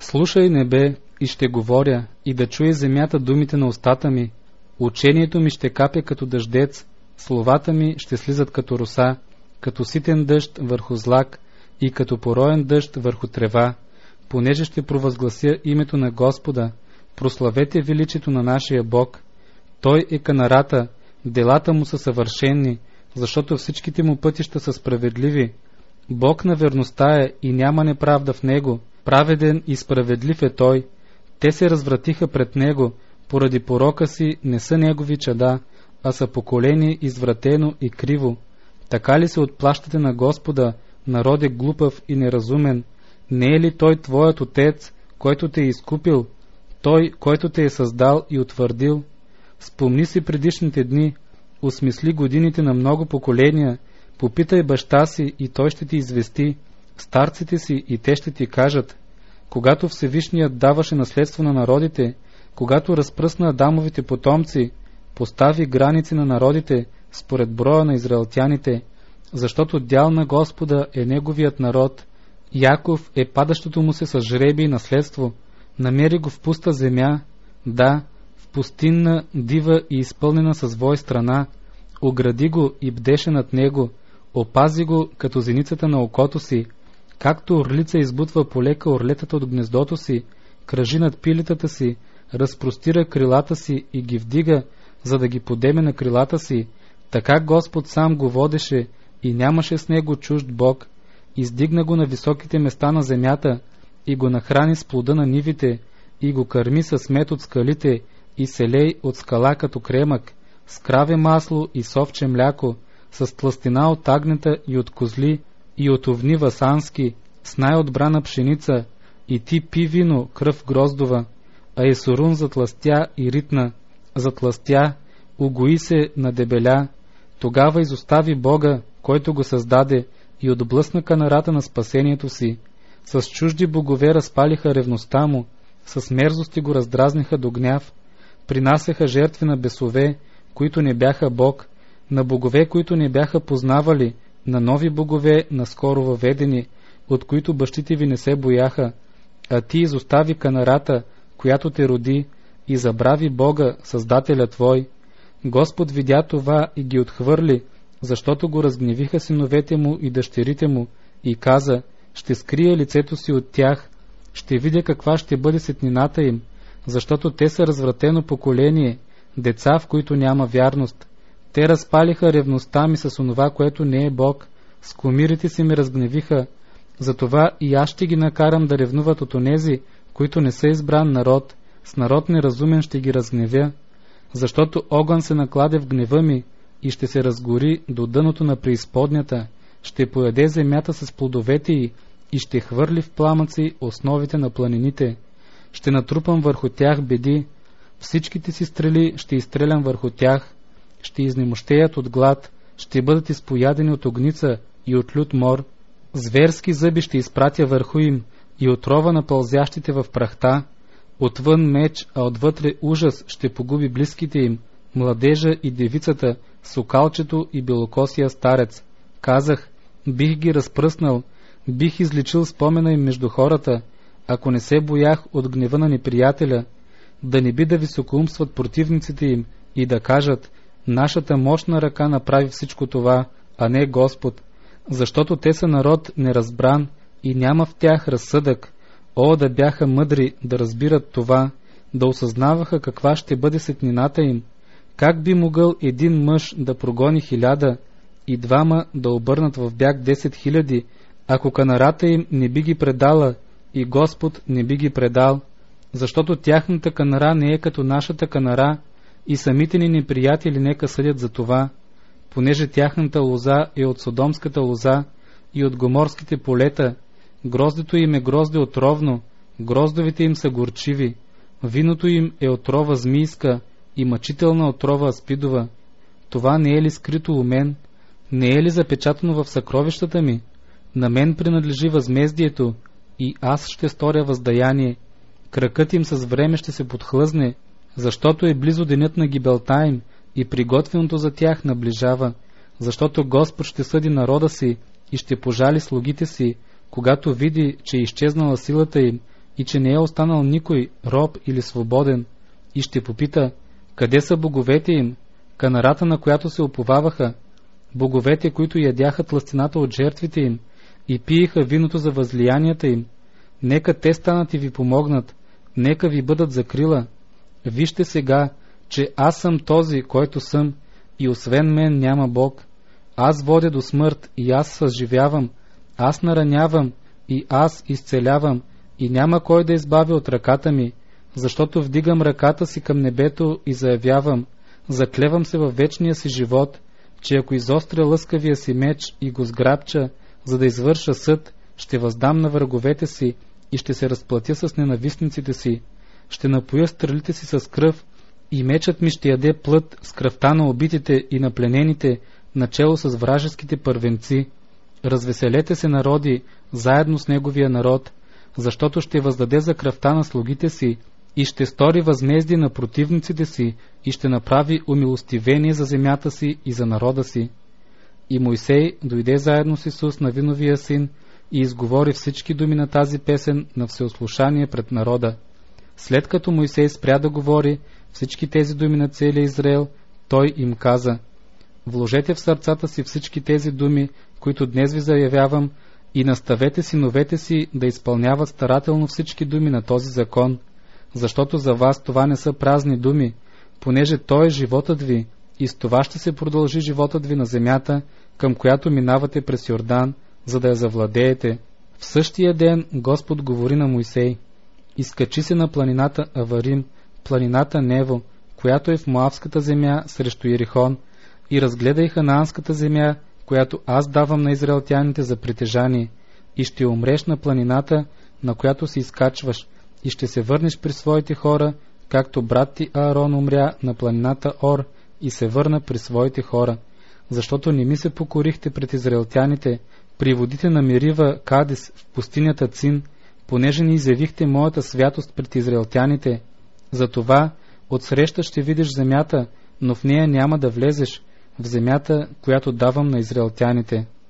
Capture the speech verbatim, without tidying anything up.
Слушай, небе, и ще говоря, и да чуе земята думите на устата ми. Учението ми ще капе като дъждец, словата ми ще слизат като роса, като ситен дъжд върху злак и като пороен дъжд върху трева, понеже ще провъзглася името на Господа. Прославете величието на нашия Бог. Той е канарата, делата му са съвършенни, защото всичките му пътища са справедливи. Бог на верността е и няма неправда в него, праведен и справедлив е той. Те се развратиха пред него, поради порока си не са негови чада, а са поколени извратено и криво. Така ли се отплащате на Господа, народе глупав и неразумен? Не е ли той твоят отец, който те е изкупил, той, който те е създал и утвърдил? Спомни си предишните дни, осмисли годините на много поколения, попитай баща си и той ще ти извести, старците си и те ще ти кажат. Когато Всевишният даваше наследство на народите, когато разпръсна Адамовите потомци, постави граници на народите според броя на израелтяните, защото дял на Господа е неговият народ. Яков е падащото му се с жребий наследство. Намери го в пуста земя, да, в пустинна, дива и изпълнена с вой страна. Огради го и бдеше над него, опази го като зеницата на окото си. Както орлица избутва полека орлетата от гнездото си, кръжи над пилетата си, разпростира крилата си и ги вдига, за да ги подеме на крилата си, така Господ сам го водеше и нямаше с него чужд Бог. Издигна го на високите места на земята и го нахрани с плода на нивите и го кърми с мед от скалите и селей от скала като кремък, с краве масло и совче мляко, с тлъстина от агнета и от козли и от овни васански, с най-отбрана пшеница, и ти пи вино, кръв гроздова, а Есурун затластя и ритна, затластя, угои се на дебеля. Тогава изостави Бога, който го създаде, и отблъсна канарата на спасението си. С чужди богове разпалиха ревността му, с мерзости го раздразниха до гняв, принасяха жертви на бесове, които не бяха Бог, на богове, които не бяха познавали, на нови богове, наскоро въведени, от които бащите ви не се бояха. А ти изостави канарата, която те роди, и забрави Бога, Създателя твой. Господ видя това и ги отхвърли, защото го разгневиха синовете му и дъщерите му, и каза: ще скрия лицето си от тях, ще видя каква ще бъде сетнината им, защото те са развратено поколение, деца, в които няма вярност. Те разпалиха ревността ми с онова, което не е Бог, с кумирите си ми разгневиха, затова и аз ще ги накарам да ревнуват от онези, които не са избран народ, с народ неразумен ще ги разгневя, защото огън се накладе в гнева ми и ще се разгори до дъното на преизподнята, ще поеде земята с плодовете й и ще хвърли в пламъци основите на планините. Ще натрупам върху тях беди, всичките си стрели ще изстрелям върху тях, ще изнемощеят от глад, ще бъдат изпоядени от огница и от лют мор. Зверски зъби ще изпратя върху им и отрова на пълзящите в прахта. Отвън меч, а отвътре ужас ще погуби близките им, младежа и девицата, сокалчето и белокосия старец. Казах, бих ги разпръснал, бих изличил спомена им между хората, ако не се боях от гнева на неприятеля, да не би да високоумстват противниците им и да кажат: нашата мощна ръка направи всичко това, а не Господ, защото те са народ неразбран и няма в тях разсъдък. О, да бяха мъдри да разбират това, да осъзнаваха каква ще бъде сетнината им. Как би могъл един мъж да прогони хиляда и двама да обърнат в бяг десет хиляди, ако канарата им не би ги предала и Господ не би ги предал? Защото тяхната канара не е като нашата канара и самите ни неприятели нека съдят за това, понеже тяхната лоза е от содомската лоза и от гоморските полета. Гроздето им е грозде отровно, гроздовите им са горчиви, виното им е отрова змийска и мъчителна отрова аспидова. Това не е ли скрито у мен? Не е ли запечатано в съкровищата ми? На мен принадлежи възмездието и аз ще сторя въздаяние. Кракът им с време ще се подхлъзне, защото е близо денят на гибелта им и приготвеното за тях наближава, защото Господ ще съди народа си и ще пожали слугите си, когато види, че е изчезнала силата им и че не е останал никой, роб или свободен, и ще попита, къде са боговете им, канарата, на която се уповаваха, боговете, които ядяха тлъстината от жертвите им и пиеха виното за възлиянията им. Нека те станат и ви помогнат, нека ви бъдат закрила. Вижте сега, че аз съм този, който съм, и освен мен няма Бог. Аз водя до смърт и аз съживявам, аз наранявам и аз изцелявам, и няма кой да избави от ръката ми, защото вдигам ръката си към небето и заявявам, заклевам се във вечния си живот, че ако изостря лъскавия си меч и го сграбча, за да извърша съд, ще въздам на враговете си и ще се разплатя с ненавистниците си, ще напоя стрелите си с кръв и мечът ми ще яде плът с кръвта на убитите и на пленените, начело с вражеските първенци. Развеселете се, народи, заедно с неговия народ, защото ще въздаде за кръвта на слугите си и ще стори възмездие на противниците си и ще направи умилостивение за земята си и за народа си. И Мойсей дойде заедно с Исус на виновия син и изговори всички думи на тази песен на всеослушание пред народа. След като Мойсей спря да говори всички тези думи на целия Израел, той им каза: вложете в сърцата си всички тези думи, които днес ви заявявам, и наставете синовете си да изпълняват старателно всички думи на този закон, защото за вас това не са празни думи, понеже той е животът ви, и с това ще се продължи животът ви на земята, към която минавате през Йордан, за да я завладеете. В същия ден Господ говори на Мойсей: изкачи се на планината Аварим, планината Нево, която е в Моавската земя срещу Ерихон, и разгледай ханаанската земя, която аз давам на израелтяните за притежание, и ще умреш на планината, на която се изкачваш, и ще се върнеш при своите хора, както брат ти Аарон умря на планината Ор и се върна при своите хора, защото не ми се покорихте пред израелтяните, при водите на Мерива Кадес в пустинята Цин, понеже не изявихте моята святост пред израелтяните. Затова отсреща ще видиш земята, но в нея няма да влезеш, в земята, която давам на израелтяните.